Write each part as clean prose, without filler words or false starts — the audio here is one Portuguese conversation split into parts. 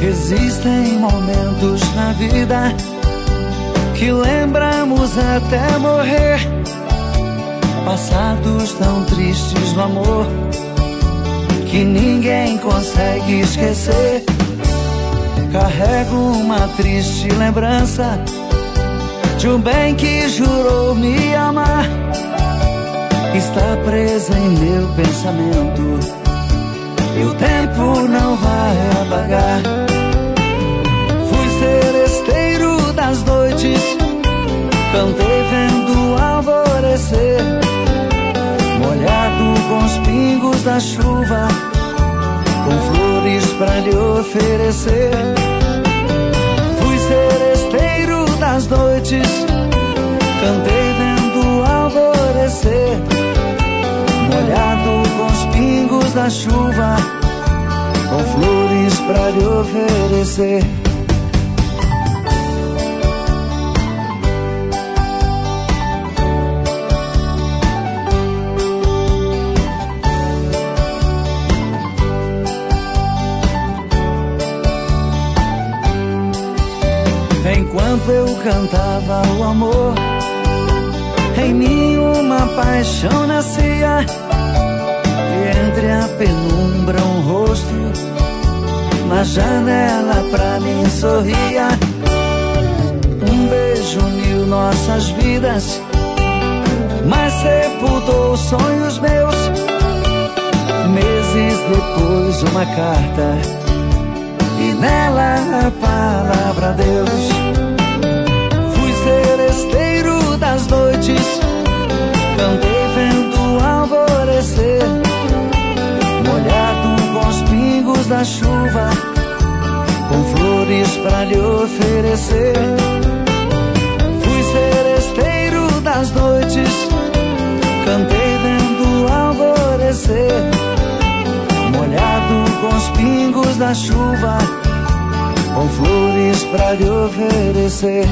Existem momentos na vida que lembramos até morrer, passados tão tristes no amor que ninguém consegue esquecer. Carrego uma triste lembrança de um bem que jurou me amar. Está presa em meu pensamento e o tempo não vai apagar. Fui seresteiro das noites, cantei vendo o alvorecer, molhado com os pingos da chuva, com flores pra lhe oferecer. Fui seresteiro das noites, cantei vendo o alvorecer, molhado com os pingos da chuva, com flores pra lhe oferecer. Enquanto eu cantava o amor, em mim uma paixão nascia, e entre a penumbra um rosto na janela pra mim sorria. Um beijo uniu nossas vidas, mas sepultou sonhos meus. Meses depois uma carta, e nela a palavra Deus. Fui seresteiro das noites, cantei vendo o alvorecer, molhado com os pingos da chuva, com flores pra lhe oferecer. Fui seresteiro das noites, cantei vendo o alvorecer, molhado com os pingos da chuva, com flores pra lhe oferecer.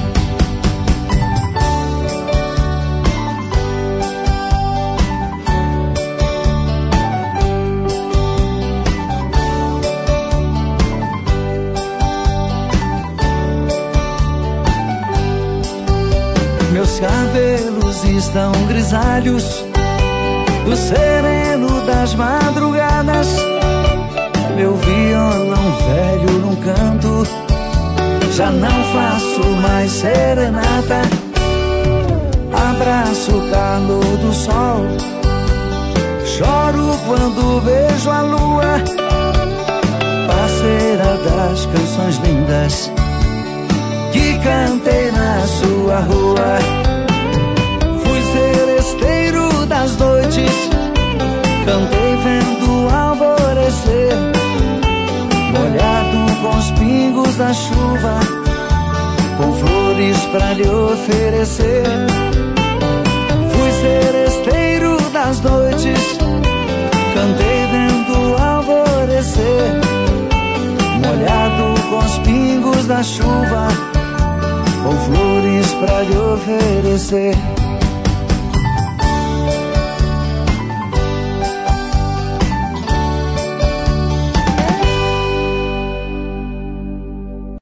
Meus cabelos estão grisalhos do sereno das madrugadas, meu violão velho num canto, já não faço mais serenata. Abraço o calor do sol, choro quando vejo a lua, parceira das canções lindas que cantei na sua rua. Fui seresteiro das noites, cantei vendo o alvorecer, molhado com os pingos da chuva, com flores pra lhe oferecer. Fui seresteiro das noites, cantei vendo o alvorecer, molhado com os pingos da chuva, com flores pra lhe oferecer.